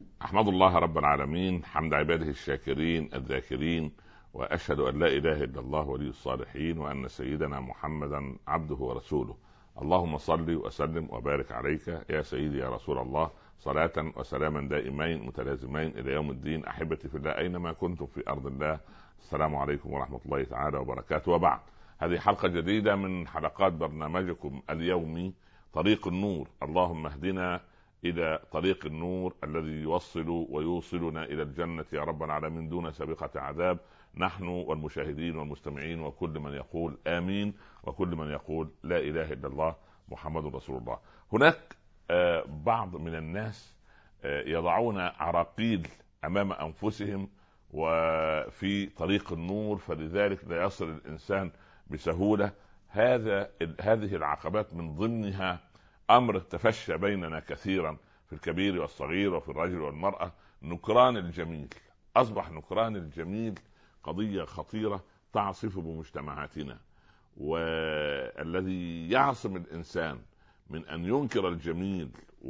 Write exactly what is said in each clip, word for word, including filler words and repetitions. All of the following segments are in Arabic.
أحمد الله رب العالمين حمد عباده الشاكرين الذاكرين، وأشهد أن لا إله إلا الله ولي الصالحين، وأن سيدنا محمدا عبده ورسوله. اللهم صل وسلم وبارك عليك يا سيدي يا رسول الله، صلاة وسلاما دائمين متلازمين إلى يوم الدين. أحبتي في الله أينما كنتم في أرض الله، السلام عليكم ورحمة الله تعالى وبركاته. وبعد، هذه حلقة جديدة من حلقات برنامجكم اليومي طريق النور. اللهم اهدنا إلى طريق النور الذي يوصل ويوصلنا إلى الجنة يا رب العالمين دون سابقة عذاب، نحن والمشاهدين والمستمعين وكل من يقول آمين، وكل من يقول لا إله إلا الله محمد رسول الله. هناك آه بعض من الناس آه يضعون عراقيل أمام أنفسهم وفي طريق النور، فلذلك لا يصل الإنسان بسهولة. هذا هذه العقبات من ضمنها أمر تفشى بيننا كثيرا في الكبير والصغير وفي الرجل والمرأة، نكران الجميل. أصبح نكران الجميل قضية خطيرة تعصف بمجتمعاتنا، والذي يعصم الإنسان من أن ينكر الجميل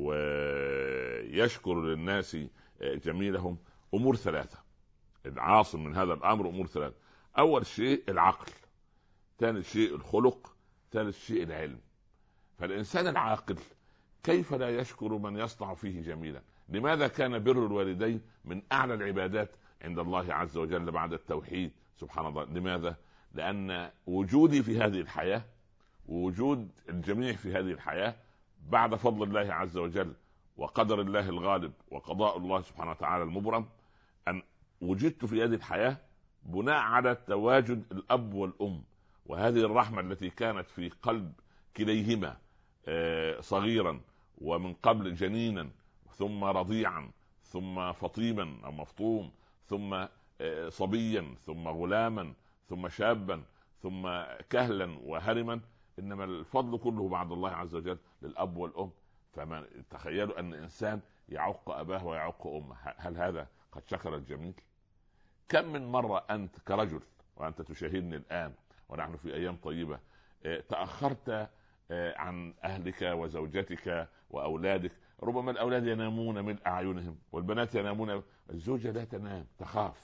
ويشكر للناس جميلهم أمور ثلاثة. العاصم من هذا الأمر أمور ثلاثة: أول شيء العقل، ثاني شيء الخلق، ثالث شيء العلم. فالإنسان العاقل كيف لا يشكر من يصنع فيه جميلا؟ لماذا كان بر الوالدين من أعلى العبادات عند الله عز وجل بعد التوحيد؟ سبحان الله. لماذا؟ لأن وجودي في هذه الحياة ووجود الجميع في هذه الحياة بعد فضل الله عز وجل وقدر الله الغالب وقضاء الله سبحانه وتعالى المبرم، أن وجدت في هذه الحياة بناء على تواجد الأب والأم، وهذه الرحمة التي كانت في قلب كليهما صغيرا، ومن قبل جنينا، ثم رضيعا، ثم فطيما أو مفطوم، ثم صبيا، ثم غلاما، ثم شابا، ثم كهلا وهرما. إنما الفضل كله بعد الله عز وجل للأب والأم. فما تخيلوا أن إنسان يعق أباه ويعق أمه، هل هذا قد شكر الجميل؟ كم من مرة أنت كرجل وأنت تشاهدني الآن ونحن في أيام طيبة تأخرت عن أهلك وزوجتك وأولادك؟ ربما الأولاد ينامون من أعينهم والبنات ينامون، الزوجة لا تنام، تخاف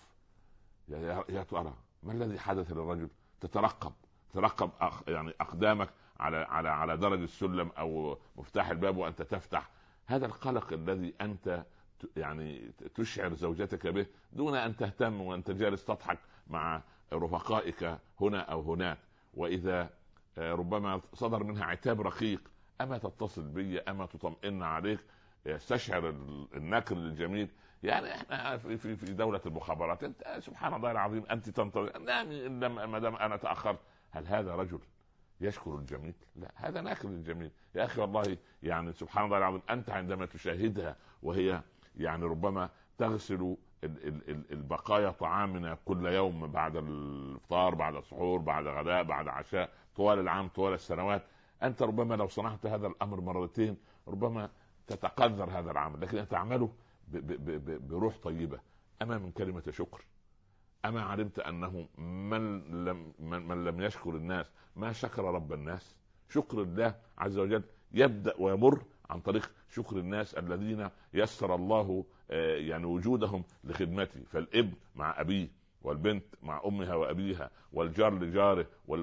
يا ترى ما الذي حدث للرجل. تترقب ترقب أخ يعني أقدامك على على على درج السلم أو مفتاح الباب وأنت تفتح. هذا القلق الذي أنت يعني تشعر زوجتك به دون أن تهتم، وأنت جالس تضحك مع رفقائك هنا أو هناك، وإذا ربما صدر منها عتاب رقيق: أما تتصل بي، أما تطمئن عليك، يستشعر النكر الجميل. يعني احنا في في في دولة المخابرات، انت سبحان الله العظيم انت تنتظر نامي ما دام انا تاخرت. هل هذا رجل يشكر الجميل؟ لا، هذا ناكر الجميل يا اخي. والله يعني سبحان الله العظيم، انت عندما تشاهدها وهي يعني ربما تغسل البقايا طعامنا كل يوم بعد الافطار، بعد السحور، بعد غداء، بعد عشاء، طوال العام، طوال السنوات، انت ربما لو صنعت هذا الامر مرتين ربما تتقدر هذا العمل، لكن انت تعمله بروح طيبة. أما من كلمة شكر؟ أما علمت أنه من لم, من لم يشكر الناس ما شكر رب الناس؟ شكر الله عز وجل يبدأ ويمر عن طريق شكر الناس الذين يسر الله يعني وجودهم لخدمته. فالابن مع أبيه، والبنت مع أمها وأبيها، والجار لجاره،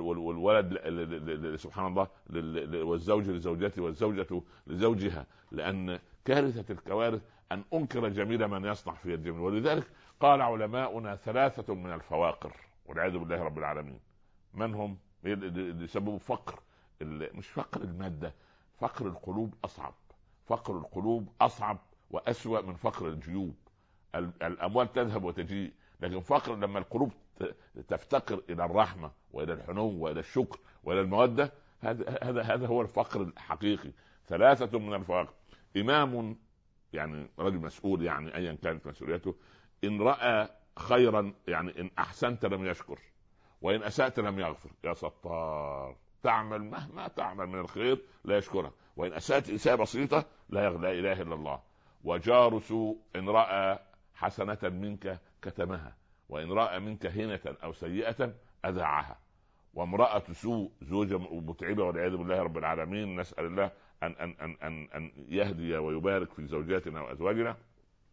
والولد سبحان الله والزوج لزوجته، والزوجة لزوجها. لأن كارثة الكوارث أن أنكر جميل من يصنع في الجميل. ولذلك قال علماؤنا ثلاثة من الفواقر والعياذ بالله رب العالمين. من هم؟ يسببوا فقر، مش فقر المادة، فقر القلوب أصعب. فقر القلوب أصعب وأسوأ من فقر الجيوب. الأموال تذهب وتجيء، لكن فقر لما القلوب تفتقر إلى الرحمة وإلى الحنو وإلى الشكر وإلى المودة، هذا هذا هذا هو الفقر الحقيقي. ثلاثة من الفواقر: إمام، يعني رجل مسؤول، يعني أيا كانت مسؤوليته، إن رأى خيرا يعني إن أحسنت لم يشكر، وإن أسأت لم يغفر. يا ستار، تعمل مهما تعمل من الخير لا يشكرها، وإن أسأت إساءة بسيطة لا لا إله إلا الله. وجار سوء إن رأى حسنة منك كتمها، وإن رأى منك هينة أو سيئة أذاعها. وامرأة سوء، زوجة متعبة والعياذ بالله رب العالمين، نسأل الله أن أن أن أن أن يهدي ويبارك في زوجاتنا وأزواجنا.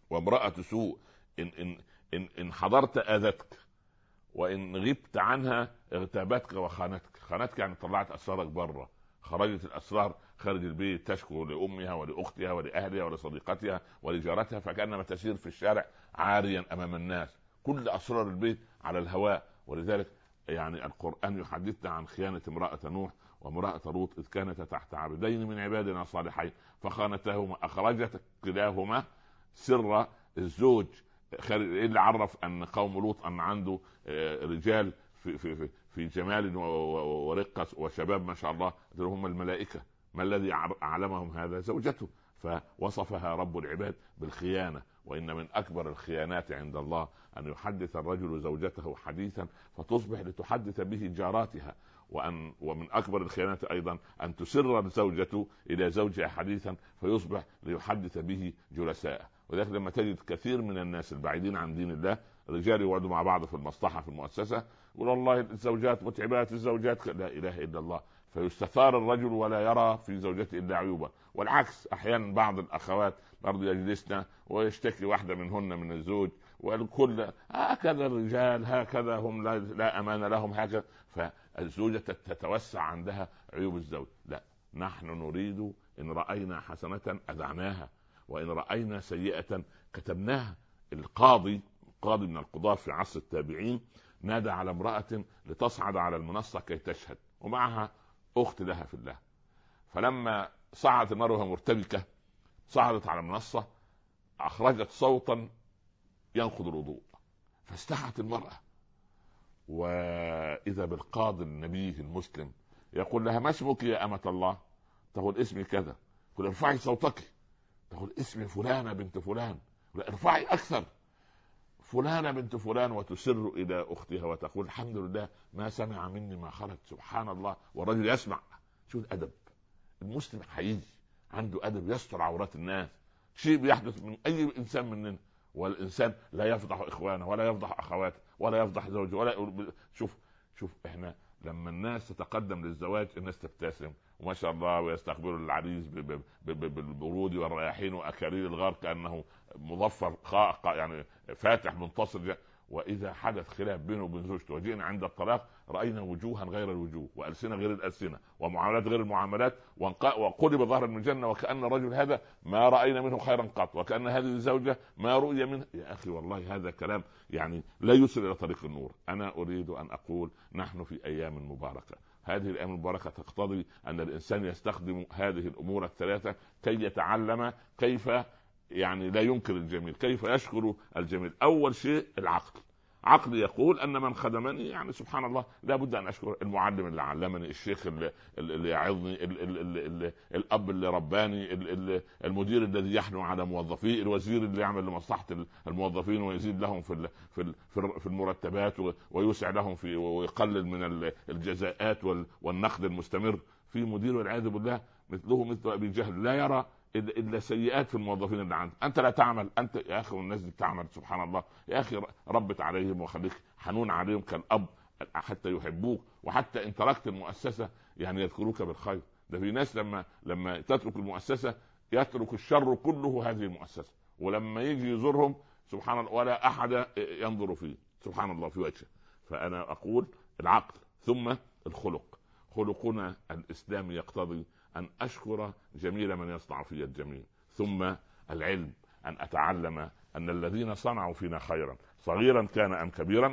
وامرأة سوء إن, إن, إن, إن حضرت آذتك، وإن غبت عنها اغتابتك وخانتك. خانتك يعني طلعت أسرارك بره، خرجت الأسرار خارج البيت، تشكو لأمها ولأختها ولأهلها ولصديقتها ولجارتها، فكأنما تسير في الشارع عاريا أمام الناس، كل أسرار البيت على الهواء. ولذلك يعني القرآن يحدثنا عن خيانة امرأة نوح وامرأة لوط إذ كانتا تحت عبدين من عبادنا صالحين فخانتاهما أخرجت كلاهما سر الزوج. ايه اللي عرف ان قوم لوط ان عنده رجال في في في جمال ورقه وشباب ما شاء الله، هم الملائكه؟ ما الذي اعلمهم هذا؟ زوجته. فوصفها رب العباد بالخيانه. وان من اكبر الخيانات عند الله ان يحدث الرجل زوجته حديثا فتصبح لتحدث به جاراتها. وأن ومن أكبر الخيانات أيضا أن تسر الزوجة إلى زوجها حديثا فيصبح ليحدث به جلساء. وذلك لما تجد كثير من الناس البعيدين عن دين الله، رجال يقعدوا مع بعض في المصلحة في المؤسسة، يقول والله الزوجات متعبات، الزوجات لا إله إلا الله، فيستثار الرجل ولا يرى في زوجته إلا عيوبا. والعكس أحيانا بعض الأخوات برضو يجلسنا ويشتكي واحدة منهن من الزوج، والكل هكذا الرجال هكذا هم لا, لا أمان لهم هكذا، فالزوجة تتوسع عندها عيوب الزوج. لا، نحن نريد إن رأينا حسنة أذعناها، وإن رأينا سيئة كتبناها. القاضي قاضي من القضاة في عصر التابعين نادى على امرأة لتصعد على المنصة كي تشهد، ومعها أخت لها في الله. فلما صعدت المرأة مرتبكة صعدت على المنصة أخرجت صوتا ينقض الوضوء، فاستحت المرأة، وإذا بالقاضي النبي المسلم يقول لها ما اسمك يا أمة الله؟ تقول اسمي كذا. يقول ارفعي صوتك. تقول اسمي فلانة بنت فلان. ارفعي أكثر. فلانة بنت فلان، وتسر إلى أختها وتقول الحمد لله ما سمع مني ما خرج. سبحان الله، والرجل يسمع. شو الأدب؟ المسلم حقيقي عنده أدب، يستر عورات الناس. شيء بيحدث من أي إنسان مننا، والإنسان لا يفضح إخوانه ولا يفضح أخواته ولا يفضح زوجه ولا. شوف شوف إحنا لما الناس تتقدم للزواج الناس تبتسم وما شاء الله، ويستقبلوا العريس بالورود والرياحين وأكاليل الغار كأنه مظفر يعني فاتح منتصر. وإذا حدث خلاف بينه وبين زوجته وجينا عند الطلاق رأينا وجوها غير الوجوه وألسنة غير الألسنة ومعاملات غير المعاملات، وقلب ظهر من الجنة وكأن الرجل هذا ما رأينا منه خيرا قط، وكأن هذه الزوجة ما رؤي منه. يا أخي والله هذا كلام يعني لا يوصل إلى طريق النور. أنا أريد أن أقول نحن في أيام مباركة. هذه الأيام المباركة تقتضي أن الإنسان يستخدم هذه الأمور الثلاثة كي يتعلم كيف يعني لا ينكر الجميل، كيف يشكر الجميل. أول شيء العقل. عقل يقول أن من خدمني يعني سبحان الله لا بد أن أشكر المعلم اللي علمني، الشيخ اللي, اللي يعظني، الأب اللي رباني، المدير الذي يحنو على موظفيه، الوزير اللي يعمل لمصلحة الموظفين ويزيد لهم في في المرتبات ويوسع لهم في ويقلل من الجزاءات والنقد المستمر. في مدير والعياذ بالله مثله مثل أبي جهل لا يرى إلا سيئات في الموظفين اللي عندك. أنت لا تعمل، أنت يا أخي والناس دي تعمل. سبحان الله يا أخي، ربت عليهم وخليك حنون عليهم كالأب حتى يحبوك، وحتى إن تركت المؤسسة يعني يذكروك بالخير. ده في ناس لما لما تترك المؤسسة يترك الشر كله هذه المؤسسة، ولما يجي يزورهم سبحان الله ولا أحد ينظر فيه سبحان الله في وجهه. فأنا أقول العقل ثم الخلق. خلقنا الإسلامي يقتضي أن أشكر جميل من يصنع في الجميل، ثم العلم أن أتعلم أن الذين صنعوا فينا خيرا صغيرا كان أم كبيرا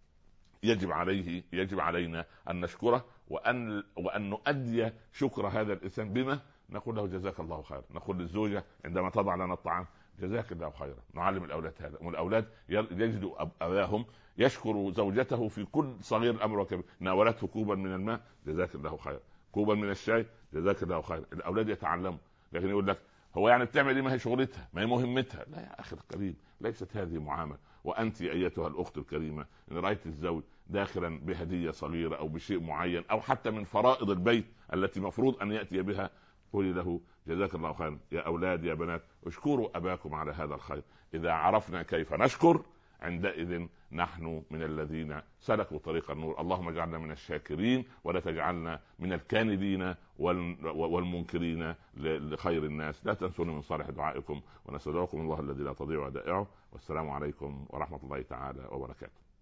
يجب عليه يجب علينا أن نشكره، وأن وأن نؤدي شكر هذا الإنسان بما نقول له جزاك الله خير. نقول للزوجة عندما تضع لنا الطعام جزاك الله خيرا. نعلم الأولاد هذا، والأولاد يجدوا أباهم يشكر زوجته في كل صغير الأمر وكبير. ناولته كوبا من الماء جزاك الله خير، كوبا من الشاي جزاك الله خير. الأولاد يتعلموا. لكن يقول لك هو يعني بتعمل ايه؟ ما هي شغلتها، ما هي مهمتها. لا يا أخي الكريم، ليست هذه معاملة. وأنت أيتها الأخت الكريمة إن رأيت الزوج داخلا بهدية صغيرة أو بشيء معين أو حتى من فرائض البيت التي مفروض أن يأتي بها، قولي له جزاك الله خيرا. يا أولاد يا بنات اشكروا أباكم على هذا الخير. إذا عرفنا كيف نشكر عندئذ نحن من الذين سلكوا طريق النور. اللهم اجعلنا من الشاكرين ولا تجعلنا من الكاندين والمنكرين لخير الناس. لا تنسوني من صالح دعائكم، ونستودعكم الله الذي لا تضيع ودائعه. والسلام عليكم ورحمة الله تعالى وبركاته.